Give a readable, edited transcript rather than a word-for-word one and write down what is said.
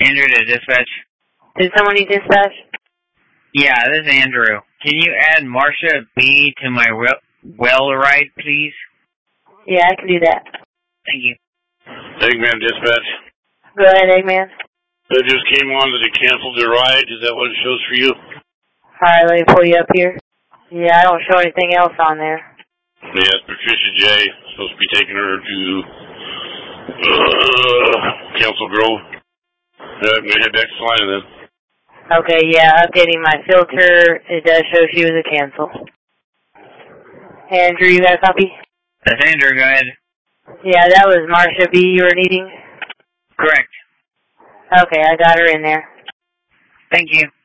Andrew to dispatch. Did someone need dispatch? Yeah, this is Andrew. Can you add Marcia B to my well ride, please? Yeah, I can do that. Thank you. Eggman dispatch. Go ahead, Eggman. They just came on that they canceled their ride. Is that what it shows for you? Alright, let me pull you up here. Yeah, I don't show anything else on there. Yeah, it's Patricia J. Supposed to be taking her to Council Grove. I'm going to head back to Salina then. Okay, yeah, updating my filter. It does show she was a cancel. Andrew, you got a copy? That's Andrew, go ahead. Yeah, that was Marcia B you were needing? Correct. Okay, I got her in there. Thank you.